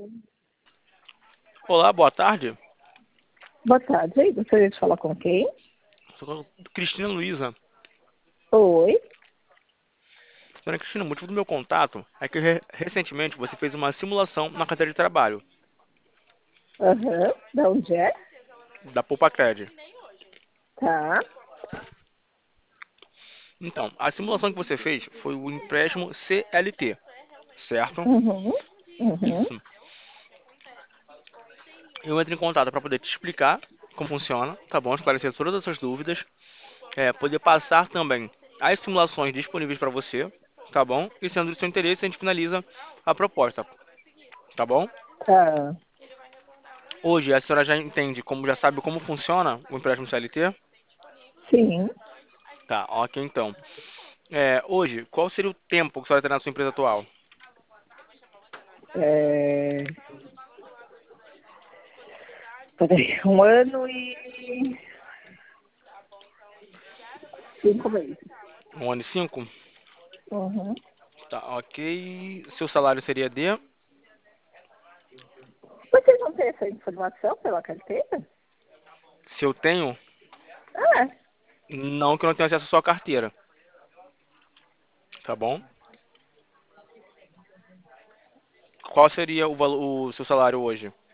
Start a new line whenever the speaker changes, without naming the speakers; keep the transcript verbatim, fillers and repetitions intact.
Olá, boa tarde.
Boa tarde. Aí, gostaria de falar com quem?
Sou Cristina Luiza.
Oi.
Dona Cristina, o motivo do meu contato é que re- recentemente você fez uma simulação na carteira de trabalho
Aham. Da onde é?
da Poupa-Cred.
Tá.
Então, a simulação que você fez foi o empréstimo C L T, certo?
Uhum. Uhum.
Isso. Eu entro em contato para poder te explicar como funciona, tá bom? Esclarecer todas as suas dúvidas, é, poder passar também as simulações disponíveis para você, tá bom? E sendo do seu interesse, a gente finaliza a proposta, tá bom?
Tá.
Hoje a senhora já entende, como já sabe como funciona o empréstimo C L T?
Sim.
Tá, ok então. É, hoje, qual seria o tempo que a senhora tem na sua empresa atual?
É... Peraí, um ano e cinco meses.
Um ano e cinco?
Uhum.
Tá, ok. Seu salário seria de?
Vocês não têm essa informação pela carteira?
Se eu tenho,
Ah,
não que eu não tenho acesso à sua carteira, tá bom? Qual seria o, valo- o seu salário hoje?